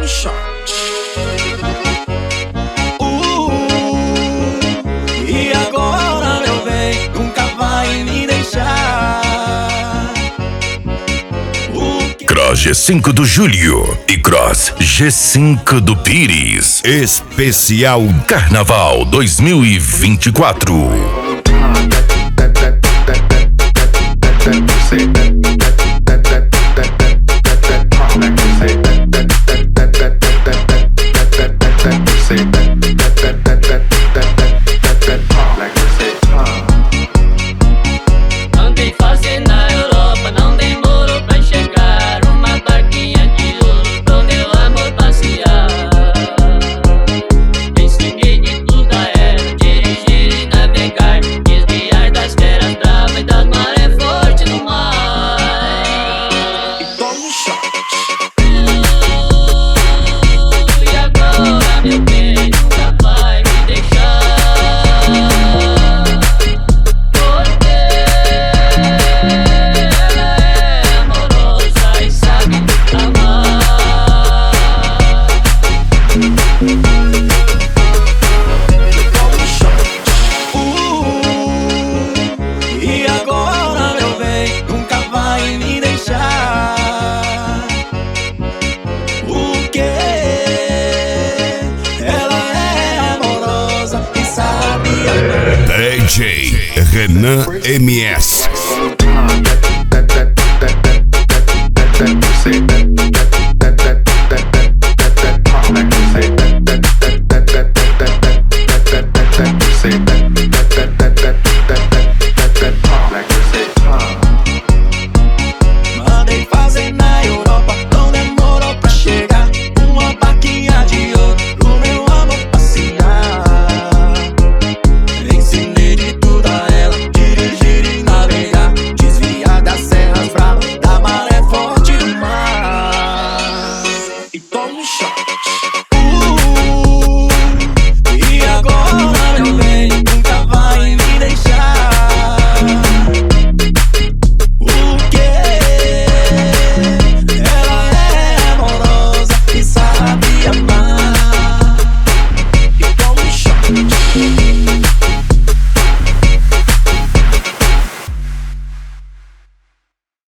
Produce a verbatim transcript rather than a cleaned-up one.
Tome shot. Uh, e agora, meu bem, nunca vai me deixar. Cross G cinco do Júlio e Cross G cinco do Pires. Especial Carnaval dois mil e vinte e quatro. Andei fazendo na Europa, não demorou pra chegar. Uma barquinha de ouro pro meu amor passear. Ensinei de tudo a ela, dirigir e navegar, desviar das feras bravas e das marés fortes no mar. E tome shot. E agora, meu bem, nunca vai me deixar. Porque ela é amorosa e sabe amar. Tome shot. Uh, e agora, meu bem, nunca vai me deixar. Porque ela é amorosa e sabe amar. D J Renan M S.